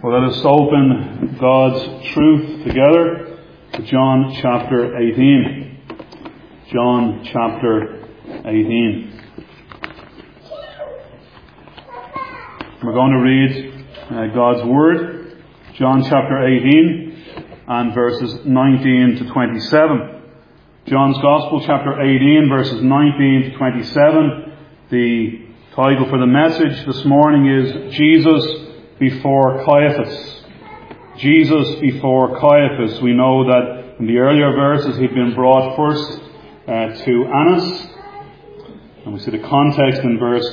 Well, let us open God's truth together to John chapter 18. John chapter 18. We're going to read God's Word, John chapter 18 and verses 19 to 27. John's Gospel chapter 18 verses 19 to 27. The title for the message this morning is Jesus before Caiaphas. Jesus before Caiaphas. We know that in the earlier verses he'd been brought first to Annas. And we see the context in verse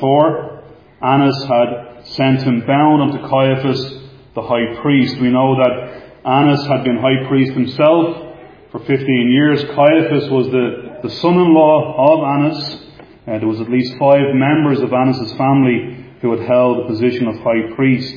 24. Annas had sent him bound unto Caiaphas, the high priest. We know that Annas had been high priest himself for 15 years. Caiaphas was the son-in-law of Annas. There was at least 5 members of Annas' family who had held the position of high priest.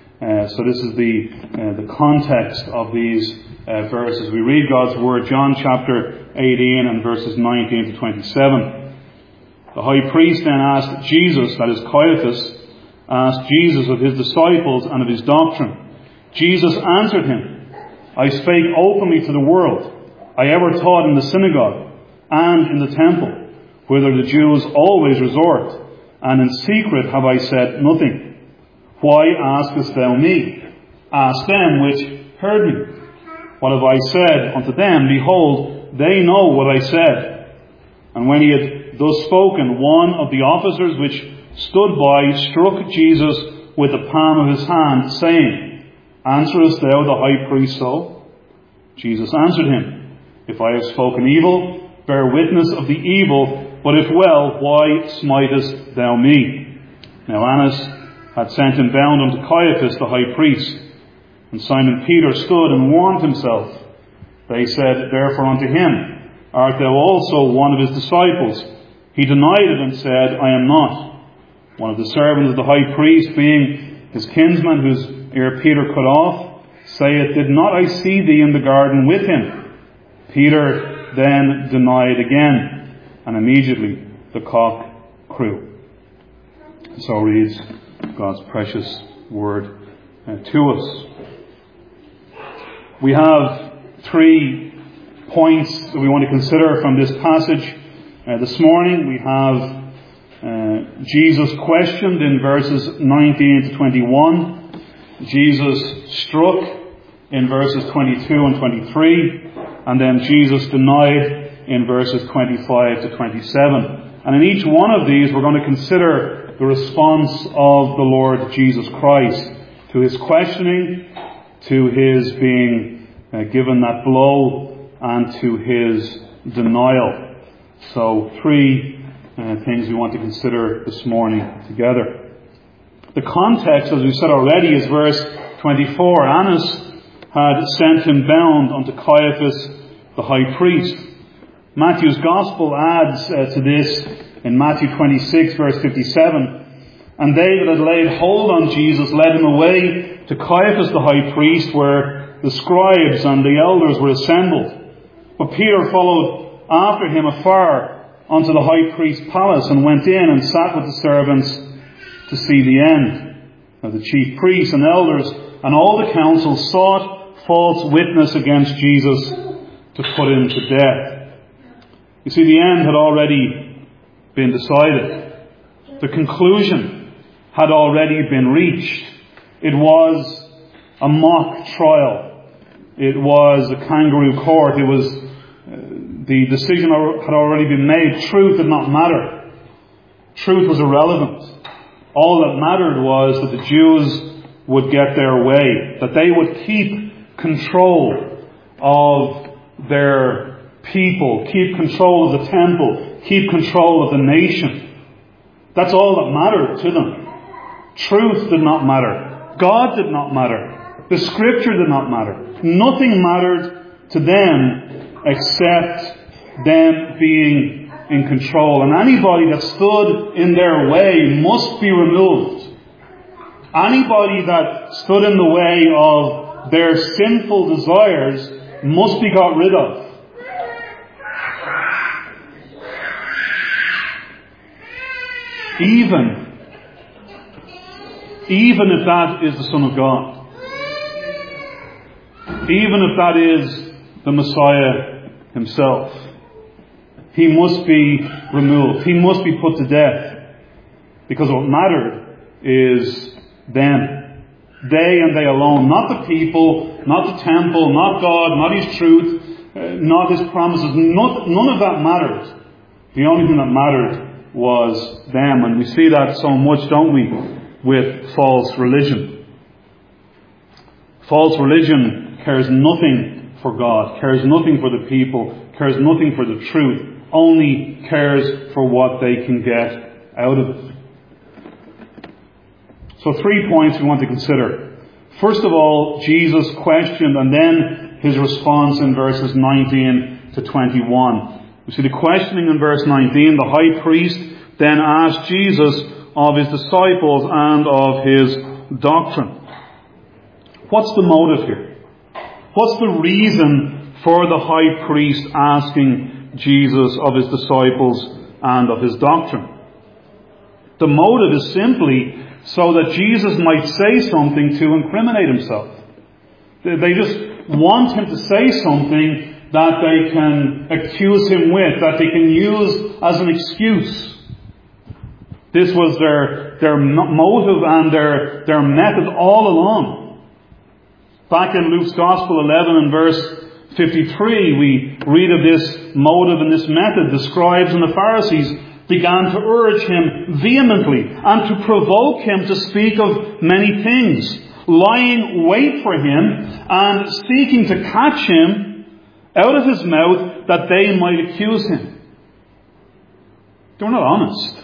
So this is the context of these verses. We read God's Word, John chapter 18 and verses 19 to 27. The high priest then asked Jesus, that is Caiaphas, asked Jesus of his disciples and of his doctrine. Jesus answered him, I spake openly to the world. I ever taught in the synagogue and in the temple, whither the Jews always resort, and in secret have I said nothing. Why askest thou me? Ask them which heard me. What have I said unto them? Behold, they know what I said. And when he had thus spoken, one of the officers which stood by struck Jesus with the palm of his hand, saying, Answerest thou the high priest so? Jesus answered him, If I have spoken evil, bear witness of the evil, but if well, why smitest thou me? Now Annas had sent him bound unto Caiaphas the high priest. And Simon Peter stood and warmed himself. They said therefore unto him, Art thou also one of his disciples? He denied it and said, I am not. One of the servants of the high priest, being his kinsman, whose ear Peter cut off, saith, Did not I see thee in the garden with him? Peter then denied again. And immediately the cock crew. So reads God's precious word to us. We have 3 points that we want to consider from this passage. This morning we have Jesus questioned in verses 19 to 21. Jesus struck in verses 22 and 23. And then Jesus denied in verses 25 to 27. And in each one of these we're going to consider the response of the Lord Jesus Christ to his questioning, to his being given that blow, and to his denial. So 3 things we want to consider this morning together. The context, as we said already, is verse 24. Annas had sent him bound unto Caiaphas the high priest. Matthew's Gospel adds to this in Matthew 26 verse 57. And they that had laid hold on Jesus led him away to Caiaphas the high priest, where the scribes and the elders were assembled. But Peter followed after him afar unto the high priest's palace, and went in and sat with the servants to see the end. Now the chief priests and elders and all the council sought false witness against Jesus to put him to death. You see, the end had already been decided. The conclusion had already been reached. It was a mock trial. It was a kangaroo court. It was the decision had already been made. Truth did not matter. Truth was irrelevant. All that mattered was that the Jews would get their way, that they would keep control of their people, keep control of the temple, keep control of the nation. That's all that mattered to them. Truth did not matter. God did not matter. The Scripture did not matter. Nothing mattered to them except them being in control. And anybody that stood in their way must be removed. Anybody that stood in the way of their sinful desires must be got rid of. Even if that is the Son of God. even if that is the Messiah himself. He must be removed. He must be put to death. Because what mattered is them. They and they alone. Not the people, not the temple, not God, not His truth, not His promises. None of that mattered. The only thing that mattered was them. And we see that so much, don't we, with false religion. False religion cares nothing for God, cares nothing for the people, cares nothing for the truth, only cares for what they can get out of it. So 3 points we want to consider. First of all, Jesus questioned, and then His response in verses 19 to 21. We see the questioning in verse 19. The high priest then asked Jesus of His disciples and of His doctrine. What's the motive here? What's the reason for the high priest asking Jesus of His disciples and of His doctrine? The motive is simply so that Jesus might say something to incriminate Himself. They just want Him to say something that they can accuse Him with, that they can use as an excuse. This was their motive and their method all along. Back in Luke's Gospel 11 and verse 53, we read of this motive and this method. The scribes and the Pharisees began to urge Him vehemently and to provoke Him to speak of many things, lying wait for Him and seeking to catch Him out of His mouth that they might accuse Him. They were not honest.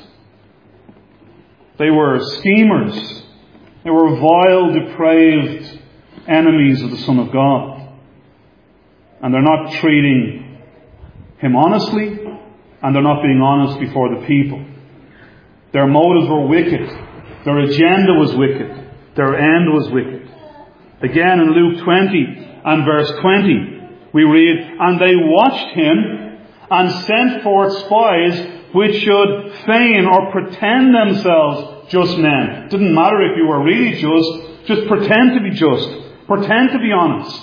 They were schemers. They were vile, depraved enemies of the Son of God. And they're not treating Him honestly, and they're not being honest before the people. Their motives were wicked. Their agenda was wicked. Their end was wicked. Again in Luke 20 and verse 20, we read, "And they watched Him and sent forth spies which should feign or pretend themselves just men." It didn't matter if you were really just pretend to be just. Pretend to be honest.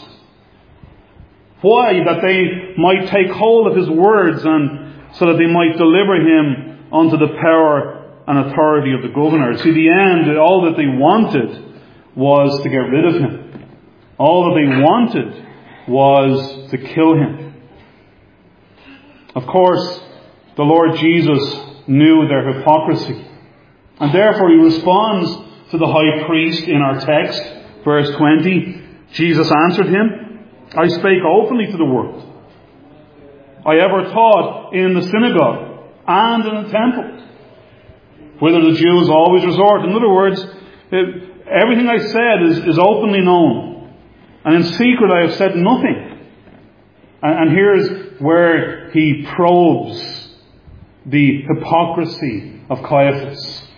Why? That they might take hold of His words and so that they might deliver Him unto the power and authority of the governor. See, the end, all that they wanted was to get rid of Him. All that they wanted was to kill Him. Of course, the Lord Jesus knew their hypocrisy. And therefore He responds to the high priest in our text, verse 20. Jesus answered him, "I spake openly to the world. I ever taught in the synagogue and in the temple, whither the Jews always resort." In other words, everything I said is openly known. And in secret I have said nothing. And here's where He probes the hypocrisy of Caiaphas.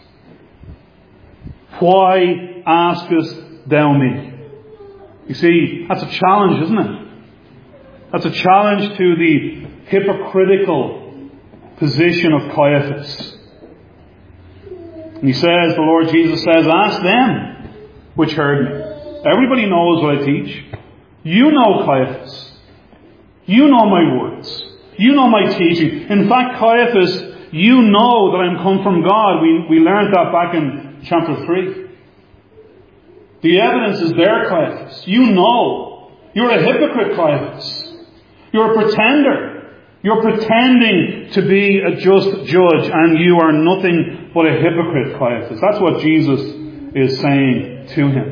"Why askest thou me?" You see, that's a challenge, isn't it? That's a challenge to the hypocritical position of Caiaphas. And he says, the Lord Jesus says, "Ask them which heard me." Everybody knows what I teach. You know, Caiaphas. You know my words. You know my teaching. In fact, Caiaphas, you know that I'm come from God. We learned that back in chapter 3. The evidence is there, Caiaphas. You know. You're a hypocrite, Caiaphas. You're a pretender. You're pretending to be a just judge, and you are nothing but a hypocrite, Caiaphas. That's what Jesus is saying to him.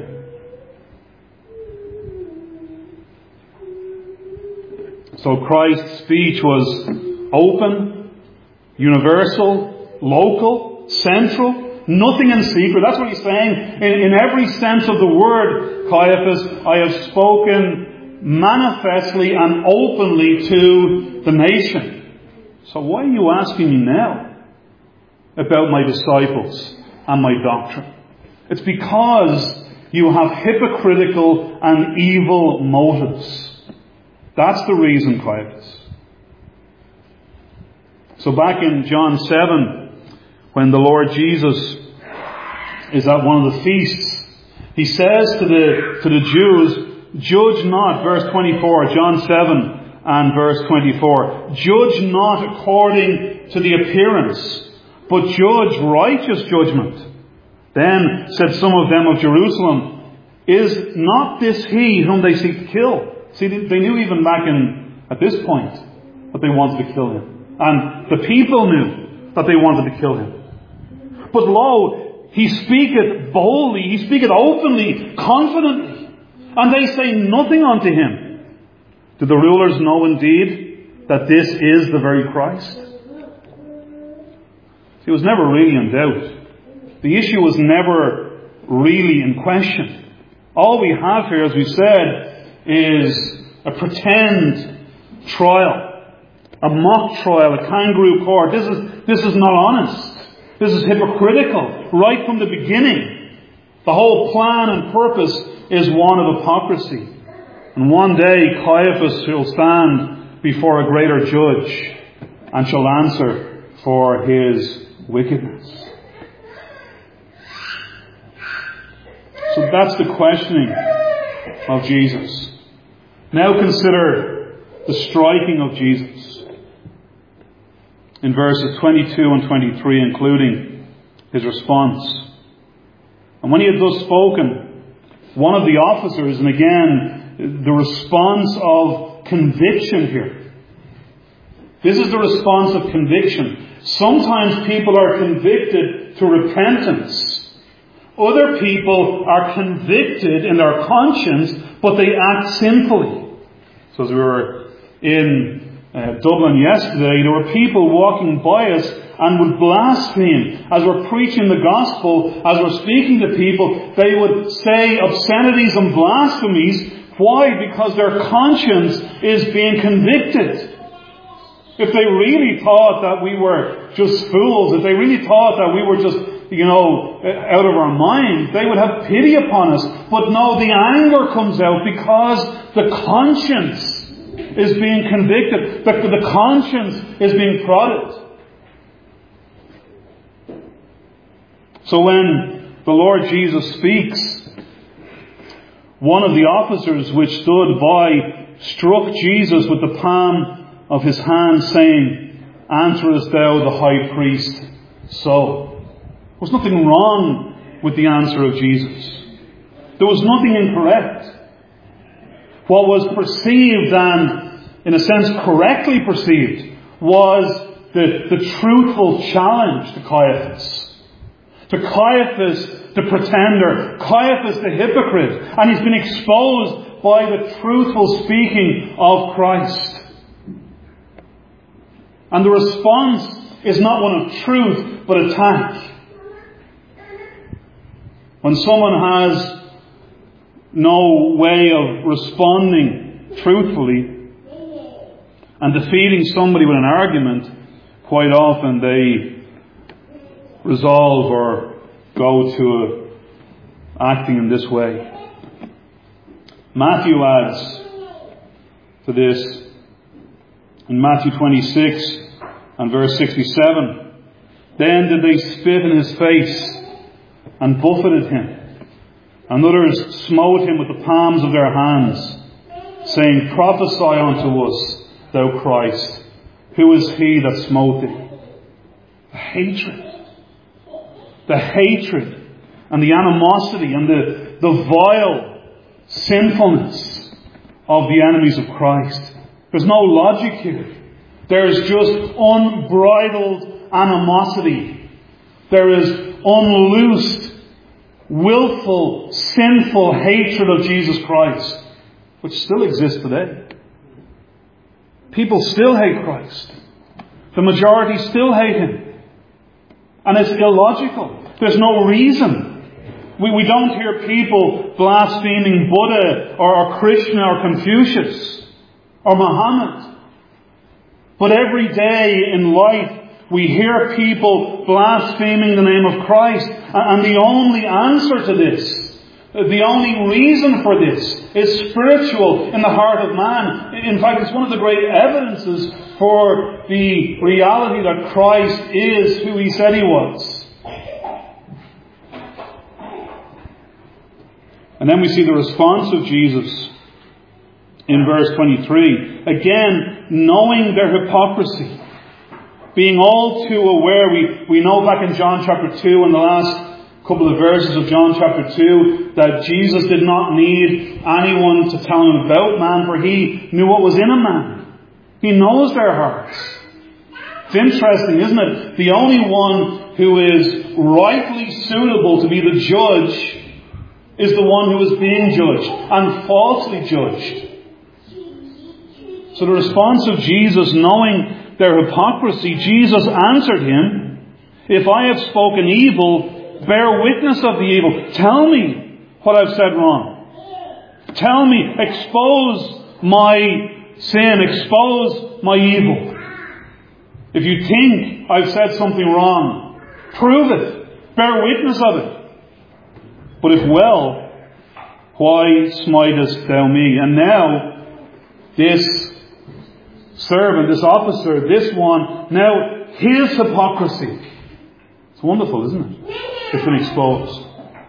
So Christ's speech was open, universal, local, central, nothing in secret. That's what He's saying. In every sense of the word, Caiaphas, I have spoken manifestly and openly to the nation. So why are you asking me now about my disciples and my doctrine? It's because you have hypocritical and evil motives. That's the reason, Caiaphas. So back in John 7, when the Lord Jesus is at one of the feasts, He says to the Jews, Judge not, verse 24, John 7 and verse 24. Judge not according to the appearance, but judge righteous judgment. Then said some of them of Jerusalem, is not this he whom they seek to kill? See, they knew even back at this point that they wanted to kill him. And the people knew that they wanted to kill him. But lo, he speaketh boldly, he speaketh openly, confidently, and they say nothing unto him. Do the rulers know indeed that this is the very Christ? He was never really in doubt. The issue was never really in question. All we have here, as we said, is a pretend trial, a mock trial, a kangaroo court. This is not honest. This is hypocritical right from the beginning. The whole plan and purpose is one of hypocrisy. And one day Caiaphas will stand before a greater judge and shall answer for his wickedness. So that's the questioning of Jesus. Now consider the striking of Jesus in verses 22 and 23, including his response. And when he had thus spoken, one of the officers, and again, the response of conviction here. This is the response of conviction. Sometimes people are convicted to repentance. Other people are convicted in their conscience, but they act sinfully. So as we were in Dublin yesterday, there were people walking by us and would blaspheme. As we're preaching the gospel, as we're speaking to people, they would say obscenities and blasphemies. Why? Because their conscience is being convicted. If they really thought that we were just fools, if they really thought that we were just, out of our minds, they would have pity upon us. But no, the anger comes out because the conscience is being convicted. The conscience is being prodded. So when the Lord Jesus speaks, one of the officers which stood by struck Jesus with the palm of his hand, saying, Answerest thou the high priest so? There was nothing wrong with the answer of Jesus. There was nothing incorrect. What was perceived, and in a sense correctly perceived, was the truthful challenge to Caiaphas. To Caiaphas, the pretender, Caiaphas, the hypocrite. And he's been exposed by the truthful speaking of Christ. And the response is not one of truth, but attack. When someone has no way of responding truthfully and defeating somebody with an argument, quite often they resolve or go to acting in this way. Matthew adds to this in Matthew 26 and verse 67. Then did they spit in his face and buffeted him, and others smote him with the palms of their hands, saying, Prophesy unto us, thou Christ. Who is he that smote thee? The hatred and the animosity and the vile sinfulness of the enemies of Christ. There's no logic here. There's just unbridled animosity. There is unloosed, willful, sinful hatred of Jesus Christ, which still exists today. People still hate Christ. The majority still hate him. And it's illogical. There's no reason. We don't hear people blaspheming Buddha or Krishna or Confucius or Muhammad. But every day in life we hear people blaspheming the name of Christ. And the only answer to this, the only reason for this, is spiritual in the heart of man. In fact, it's one of the great evidences for the reality that Christ is who he said he was. And then we see the response of Jesus in verse 23. Again, knowing their hypocrisy, being all too aware, we know back in John chapter 2, in the last couple of verses of John chapter 2, that Jesus did not need anyone to tell him about man, for he knew what was in a man. He knows their hearts. It's interesting, isn't it? The only one who is rightly suitable to be the judge is the one who is being judged and falsely judged. So the response of Jesus, knowing their hypocrisy, Jesus answered him, "If I have spoken evil, bear witness of the evil. Tell me what I've said wrong. Tell me, expose my sin, expose my evil. If you think I've said something wrong, prove it. Bear witness of it. But if well, why smitest thou me?" And now, this servant, this officer, this one, now his hypocrisy. It's wonderful, isn't it? It's been exposed.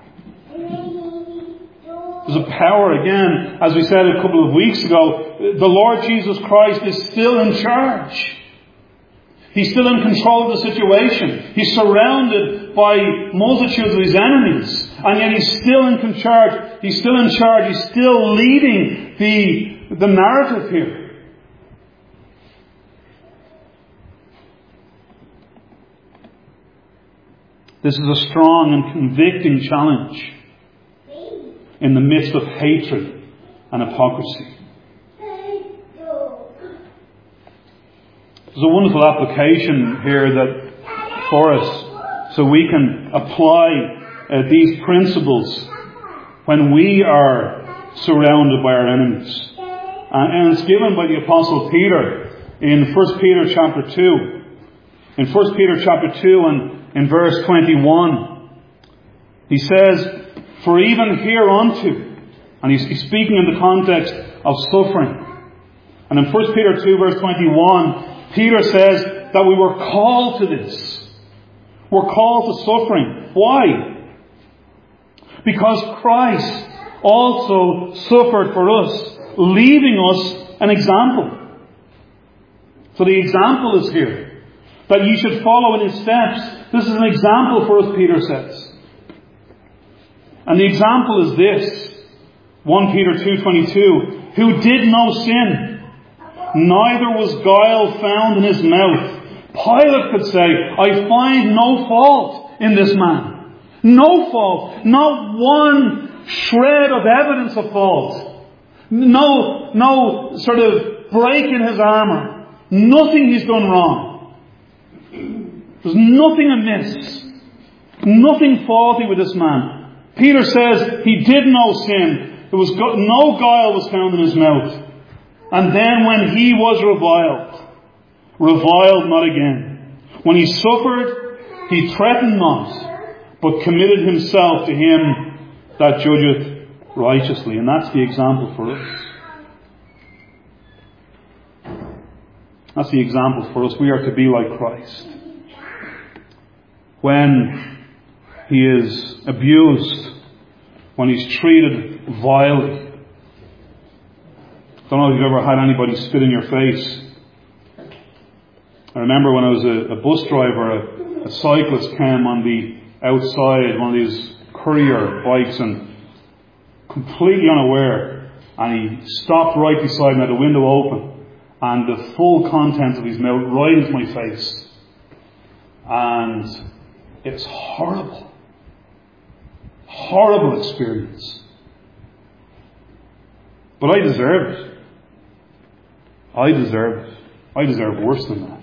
There's a power, again, as we said a couple of weeks ago, the Lord Jesus Christ is still in charge. He's still in control of the situation. He's surrounded by multitudes of his enemies. And yet he's still in charge. He's still in charge. He's still leading the narrative here. This is a strong and convicting challenge in the midst of hatred and hypocrisy. There's a wonderful application here that for us, so we can apply these principles when we are surrounded by our enemies. And it's given by the Apostle Peter in 1 Peter chapter 2. In 1 Peter chapter 2 and in verse 21, he says, "For even hereunto," and he's speaking in the context of suffering. And in 1 Peter 2 verse 21, Peter says that we were called to this. We're called to suffering. Why? Because Christ also suffered for us, leaving us an example. So the example is here, that you should follow in his steps. This is an example for us, Peter says. And the example is this. 1 Peter 2:22, "Who did no sin, neither was guile found in his mouth." Pilate could say, "I find no fault in this man." No fault. Not one shred of evidence of fault. No sort of break in his armour. Nothing he's done wrong. There's nothing amiss. Nothing faulty with this man. Peter says he did no sin. There was no guile was found in his mouth. And then when he was reviled not again. When he suffered, he threatened not, but committed himself to him that judgeth righteously. And that's the example for us. That's the example for us. We are to be like Christ. When he is abused, when he's treated vilely. I don't know if you've ever had anybody spit in your face. I remember when I was a bus driver, a cyclist came on the outside, one of these courier bikes, and completely unaware, and he stopped right beside me, had the window open, and the full contents of his mouth right into my face. And it's horrible. Horrible experience. But I deserve it. I deserve it. I deserve worse than that.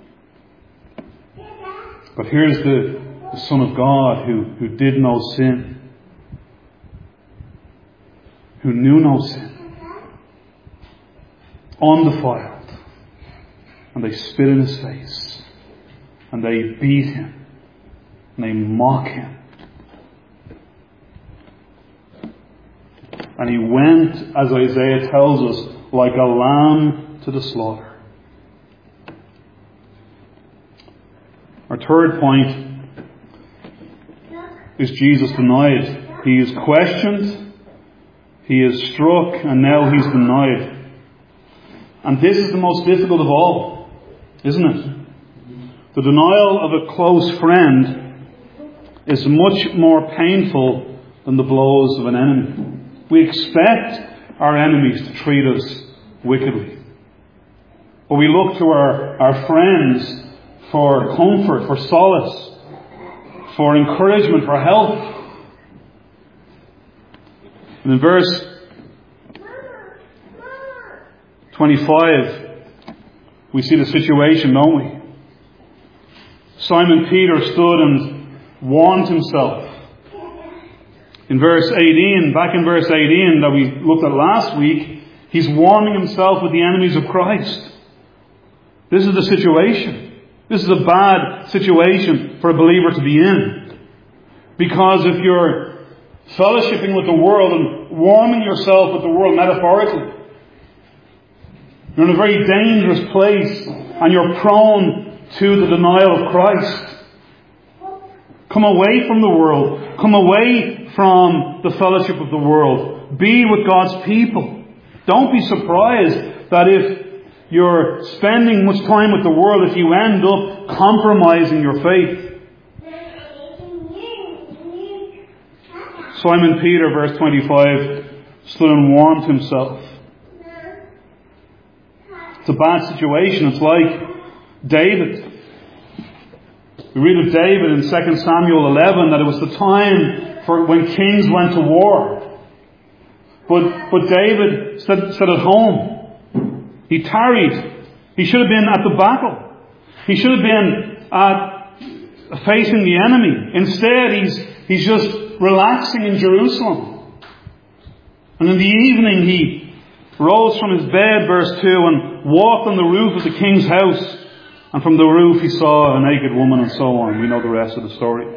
But here's the Son of God who did no sin. Who knew no sin. Undefiled. And they spit in his face. And they beat him. And they mock him. And he went, as Isaiah tells us, like a lamb to the slaughter. Our third point is Jesus denied. He is questioned, he is struck, and now he's denied. And this is the most difficult of all, isn't it? The denial of a close friend is much more painful than the blows of an enemy. We expect our enemies to treat us wickedly. But we look to our friends for comfort, for solace, for encouragement, for help. And in verse 25, we see the situation, don't we? Simon Peter stood and warmed himself. In verse 18, back in verse 18 that we looked at last week, he's warming himself with the enemies of Christ. This is the situation. This is a bad situation for a believer to be in. Because if you're fellowshipping with the world and warming yourself with the world metaphorically, you're in a very dangerous place and you're prone to the denial of Christ. Come away from the world. Come away from the fellowship of the world. Be with God's people. Don't be surprised that if you're spending much time with the world, if you end up compromising your faith. Simon Peter, verse 25, stood and warmed himself. It's a bad situation. It's like David. We read of David in 2 Samuel 11 that it was the time for when kings went to war. But David sat at home. He tarried. He should have been at the battle. He should have been facing the enemy. Instead, he's just relaxing in Jerusalem. And in the evening, he rose from his bed, verse 2, and walked on the roof of the king's house. And from the roof he saw a naked woman and so on. We know the rest of the story.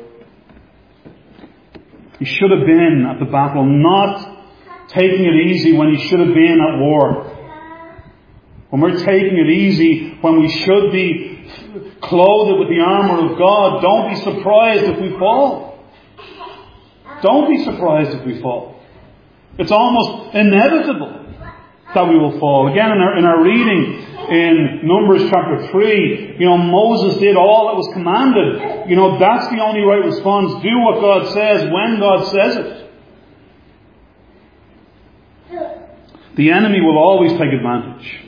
He should have been at the battle, not taking it easy when he should have been at war. When we're taking it easy, when we should be clothed with the armour of God, don't be surprised if we fall. Don't be surprised if we fall. It's almost inevitable that we will fall. Again, in our reading in Numbers chapter 3, Moses did all that was commanded. That's the only right response. Do what God says when God says it. The enemy will always take advantage.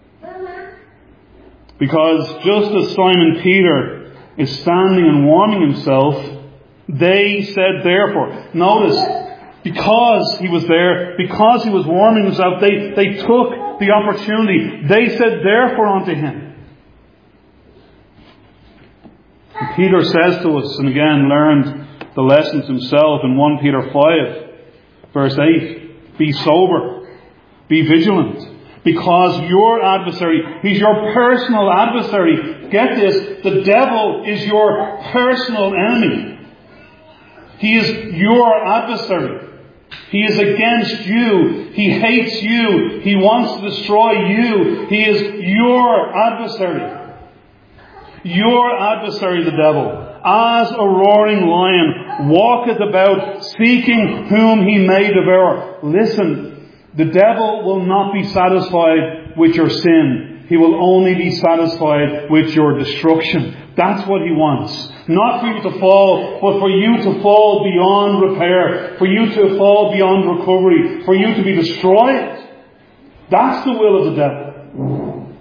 Because just as Simon Peter is standing and warming himself, they said therefore. Notice, because he was there, because he was warming himself, they took the opportunity. They said therefore unto him. And Peter says to us, and again learned the lessons himself in 1 Peter 5, verse 8, be sober, be vigilant, because your adversary, he's your personal adversary. Get this, the devil is your personal enemy. He is your adversary. He is against you. He hates you. He wants to destroy you. He is your adversary. Your adversary, the devil, as a roaring lion, walketh about, seeking whom he may devour. Listen, the devil will not be satisfied with your sin. He will only be satisfied with your destruction. That's what he wants. Not for you to fall, but for you to fall beyond repair. For you to fall beyond recovery. For you to be destroyed. That's the will of the devil.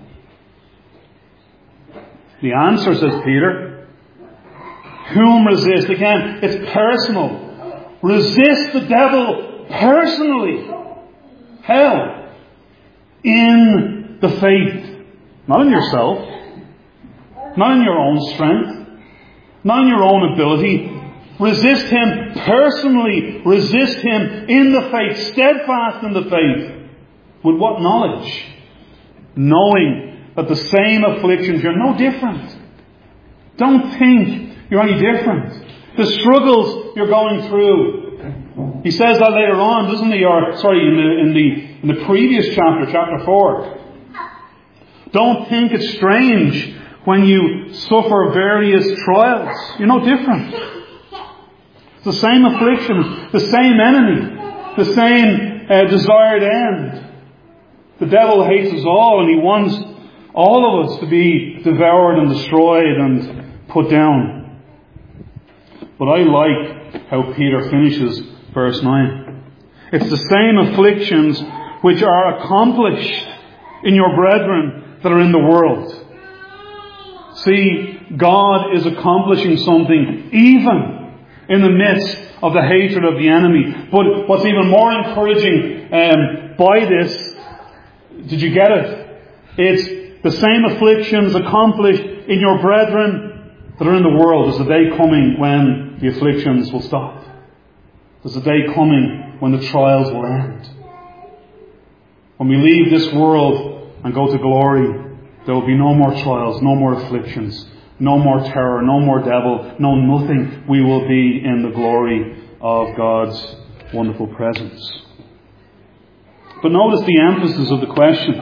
The answer, says Peter, whom resist? Again, it's personal. Resist the devil personally. How? In the faith. Not in yourself. Not in your own strength. Not in your own ability. Resist him personally. Resist him in the faith. Steadfast in the faith. With what knowledge? Knowing that the same afflictions, you're no different. Don't think you're any different. The struggles you're going through. He says that later on, doesn't he? Or in the previous chapter 4. Don't think it's strange when you suffer various trials. You're no different. It's the same affliction, the same enemy, the same desired end. The devil hates us all, and he wants all of us to be devoured and destroyed and put down. But I like how Peter finishes verse 9. It's the same afflictions which are accomplished in your brethren that are in the world. See, God is accomplishing something even in the midst of the hatred of the enemy. But what's even more encouraging by this, did you get it? It's the same afflictions accomplished in your brethren that are in the world. There's a day coming when the afflictions will stop. There's a day coming when the trials will end. When we leave this world and go to glory, there will be no more trials, no more afflictions, no more terror, no more devil, no nothing. We will be in the glory of God's wonderful presence. But notice the emphasis of the question.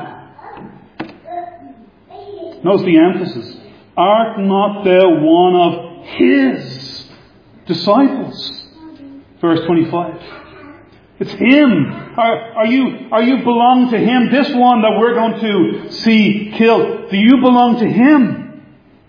Notice the emphasis. Art not thou one of his disciples? Verse 25. It's him. Are you belong to him? This one that we're going to see killed, do you belong to him?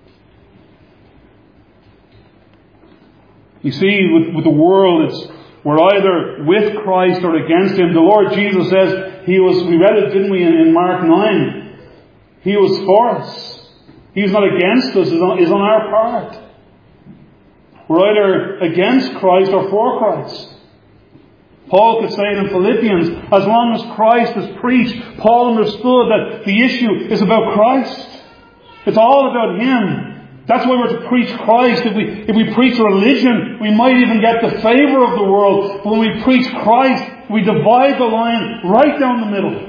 You see, with the world, we're either with Christ or against him. The Lord Jesus says we read it, didn't we, in Mark 9? He was for us. He's not against us, he's on our part. We're either against Christ or for Christ. Paul could say it in Philippians, as long as Christ is preached, Paul understood that the issue is about Christ. It's all about him. That's why we're to preach Christ. If we preach religion, we might even get the favour of the world. But when we preach Christ, we divide the line right down the middle.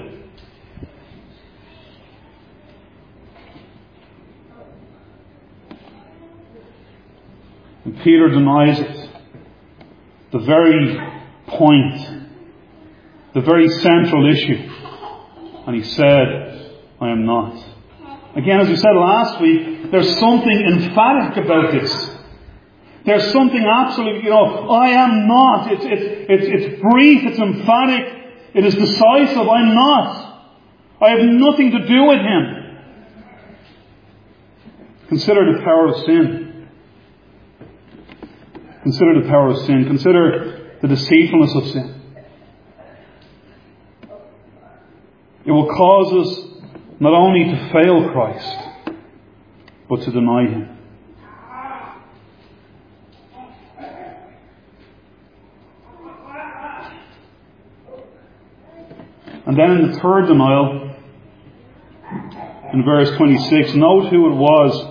And Peter denies it. The very point, the very central issue. And he said, I am not. Again, as we said last week, there's something emphatic about this. There's something absolutely, I am not. It's brief, it's emphatic, it is decisive. I'm not. I have nothing to do with him. Consider the power of sin. Consider the power of sin. Consider the deceitfulness of sin. It will cause us not only to fail Christ, but to deny him. And then in the third denial, in verse 26, note who it was.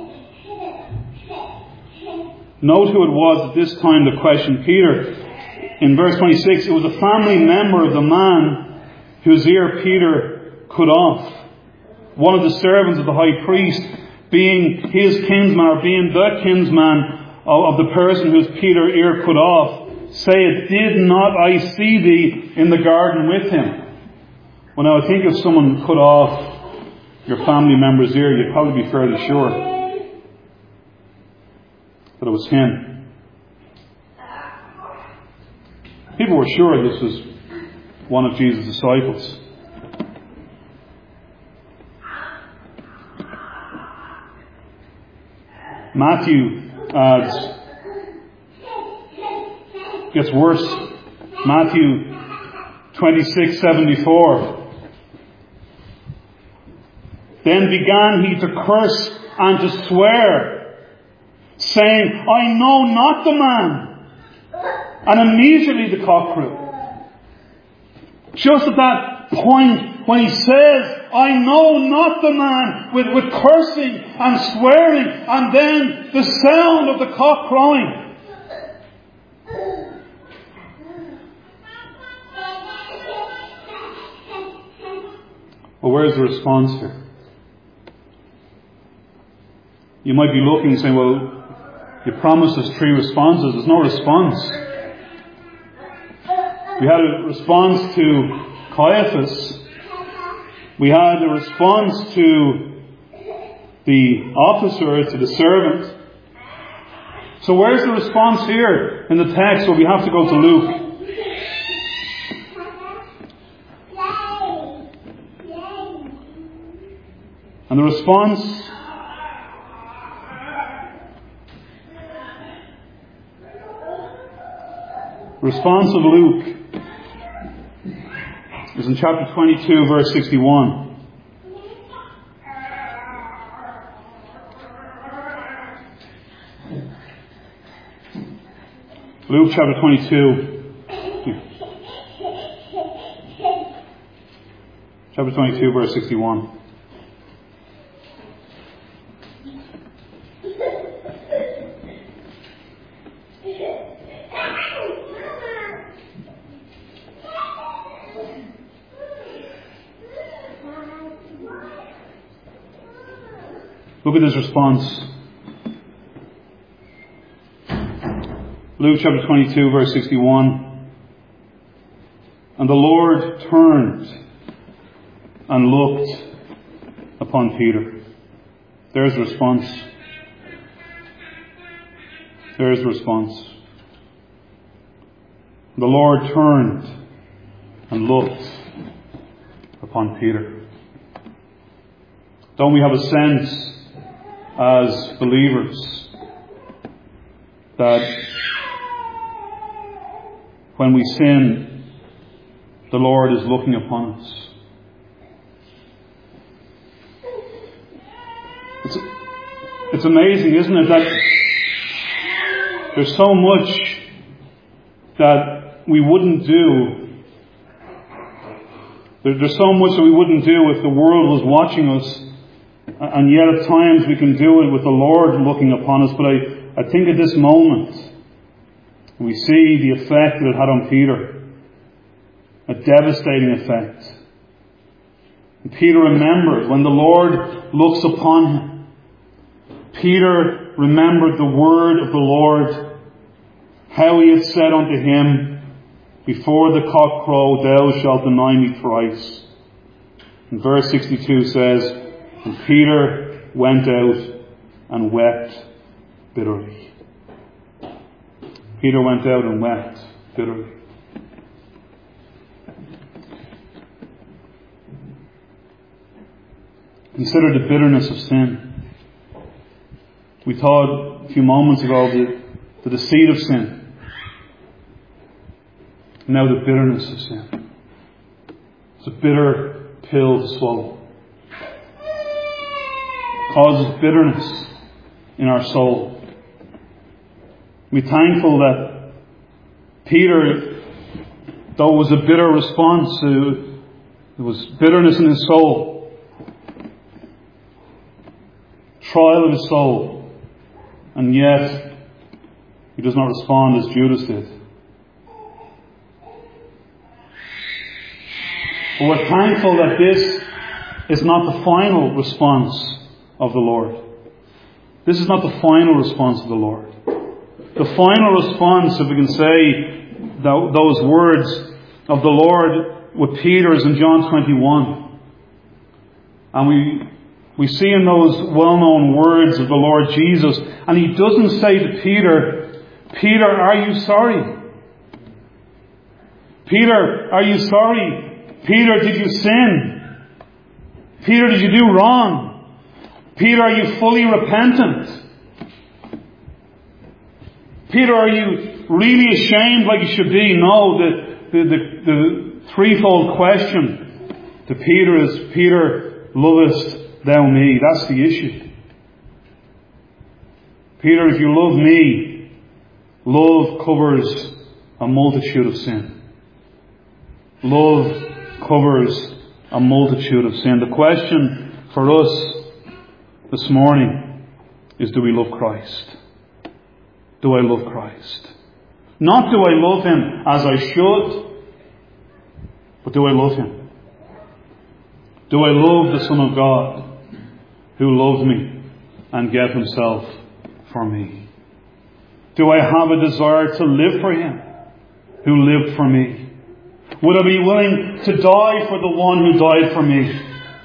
Note who it was at this time that questioned Peter. In verse 26, it was a family member of the man whose ear Peter cut off. One of the servants of the high priest, being his kinsman, or being the kinsman of the person whose Peter ear cut off, saith, did not I see thee in the garden with him? Well, now I think if someone cut off your family member's ear, you'd probably be fairly sure that it was him. People were sure this was one of Jesus' disciples. Matthew adds, gets worse. Matthew 26:74. Then began he to curse and to swear, saying, I know not the man. And immediately the cock crew. Just at that point when he says, I know not the man, with cursing and swearing, and then the sound of the cock crowing. Well, where's the response here? You might be looking and saying, well, you promised us 3 responses. There's no response. We had a response to Caiaphas. We had a response to the officer, to the servant. So where's the response here in the text? Well, we have to go to Luke. And the response of Luke is in chapter 22, verse 61. Luke chapter 22. Chapter 22, verse 61. Look at his response. Luke chapter 22, verse 61. And the Lord turned and looked upon Peter. There's the response. There's the response. The Lord turned and looked upon Peter. Don't we have a sense as believers that when we sin, the Lord is looking upon us? It's amazing, isn't it, that there's so much that we wouldn't do. There's so much that we wouldn't do if the world was watching us, and yet at times we can do it with the Lord looking upon us. But I think at this moment we see the effect that it had on Peter, a devastating effect. And Peter remembered when the Lord looks upon him. Peter remembered the word of the Lord, how he had said unto him, before the cock crow, thou shalt deny me thrice. And verse 62 says, and Peter went out and wept bitterly. Peter went out and wept bitterly. Consider the bitterness of sin. We thought a few moments ago the deceit of sin. Now the bitterness of sin. It's a bitter pill to swallow. It causes bitterness in our soul. We're thankful that Peter, though it was a bitter response, there was bitterness in his soul, trial of his soul, and yet he does not respond as Judas did. But we're thankful that this is not the final response of the Lord. This is not the final response of the Lord. The final response, if we can say those words of the Lord with Peter, is in John 21. And we see in those well-known words of the Lord Jesus, and he doesn't say to Peter, Peter, are you sorry? Peter, are you sorry? Peter, did you sin? Peter, did you do wrong? Peter, are you fully repentant? Peter, are you really ashamed like you should be? No, the threefold question to Peter is, Peter, lovest thou me? That's the issue. Peter, if you love me, love covers a multitude of sin. Love covers a multitude of sin. The question for us this morning is, do we love Christ? Do I love Christ? Not do I love him as I should, but do I love him? Do I love the Son of God who loved me and gave himself for me? Do I have a desire to live for him who lived for me? Would I be willing to die for the one who died for me?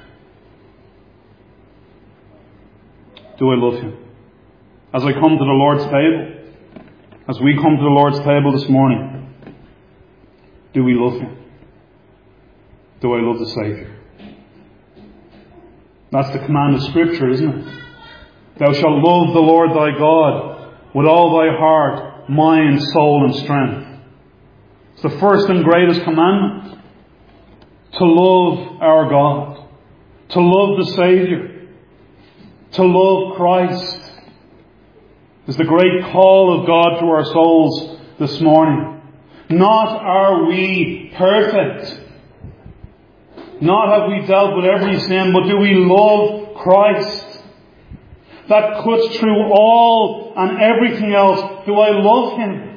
Do I love him? As I come to the Lord's table, as we come to the Lord's table this morning, do we love him? Do I love the Saviour? That's the command of Scripture, isn't it? Thou shalt love the Lord thy God with all thy heart, mind, soul and strength. It's the first and greatest commandment. To love our God. To love the Saviour. To love Christ. Is the great call of God to our souls this morning. Not are we perfect. Not have we dealt with every sin, but do we love Christ? That cuts through all and everything else. Do I love Him?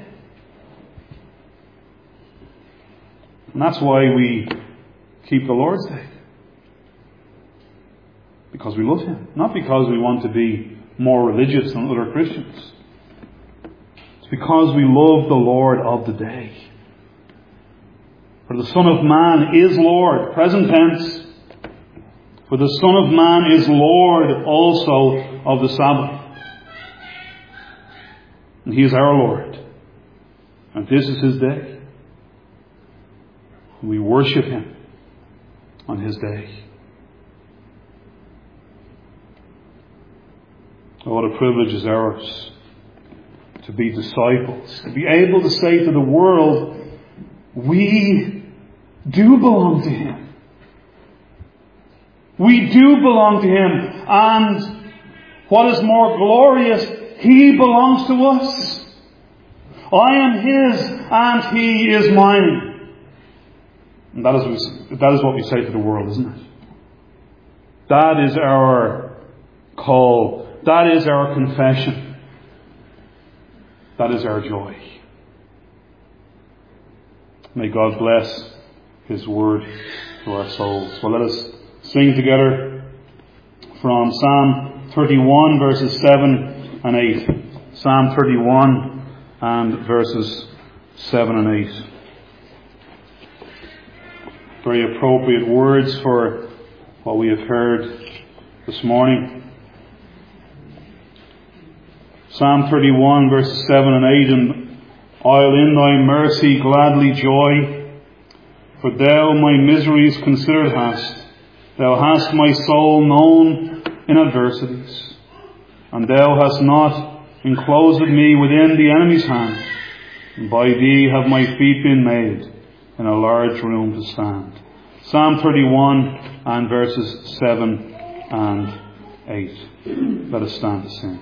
And that's why we keep the Lord's Day. Because we love Him. Not because we want to be more religious than other Christians. It's because we love the Lord of the day. For the Son of Man is Lord, present tense. For the Son of Man is Lord also of the Sabbath. And He is our Lord. And this is His day. We worship Him on His day. Oh, what a privilege is ours to be disciples. To be able to say to the world, we do belong to Him. We do belong to Him. And what is more glorious, He belongs to us. I am His and He is mine. And that is what we say to the world, isn't it? That is our call. That is our confession. That is our joy. May God bless His word to our souls. Well, let us sing together from Psalm 31 verses 7 and 8. Psalm 31 and verses 7 and 8. Very appropriate words for what we have heard this morning. Psalm 31 verses 7 and 8. And I'll in thy mercy gladly joy, for thou my miseries considered hast. Thou hast my soul known in adversities, and thou hast not enclosed me within the enemy's hand. And by thee have my feet been made in a large room to stand. Psalm 31 and verses 7 and 8. Let us stand to sing.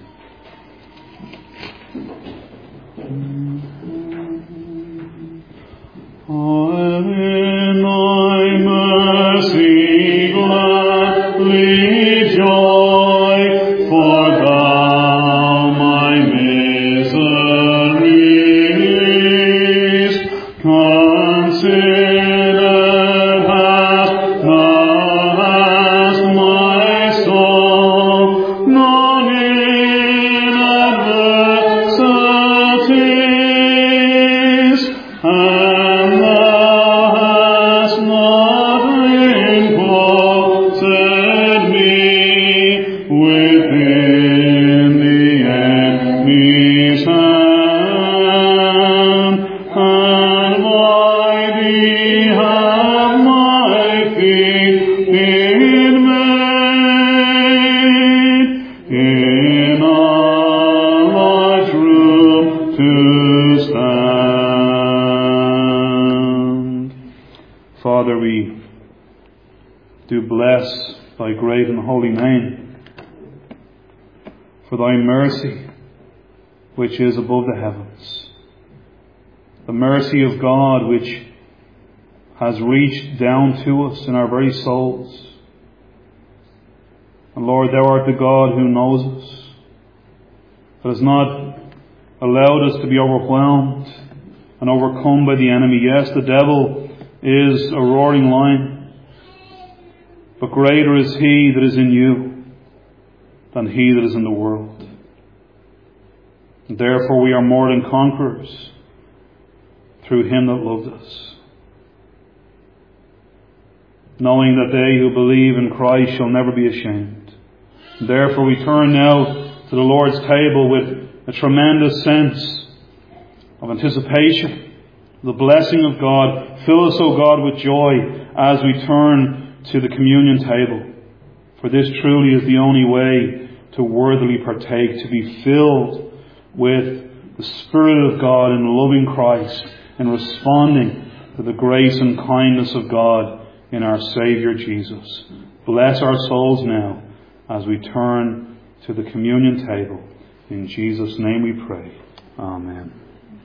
I'll in thy mercy gladly joy, for thou my miseries considered hast. Thou hast my soul known in adversities, and thou hast not enclosed me within the enemy's hand, and by thee have my feet been made in a large room to stand. Father, we do bless thy great and holy name for thy mercy, which is above the heavens. The mercy of God which has reached down to us in our very souls. And Lord, thou art the God who knows us, that has not allowed us to be overwhelmed and overcome by the enemy. Yes, the devil is a roaring lion, but greater is he that is in you than he that is in the world. And therefore we are more than conquerors through him that loved us, knowing that they who believe in Christ shall never be ashamed. And therefore we turn now to the Lord's table with a tremendous sense of anticipation, the blessing of God. Fill us, O God, with joy as we turn to the communion table. For this truly is the only way to worthily partake, to be filled with the Spirit of God in loving Christ and responding to the grace and kindness of God in our Saviour Jesus. Bless our souls now as we turn to the communion table. In Jesus' name we pray. Amen.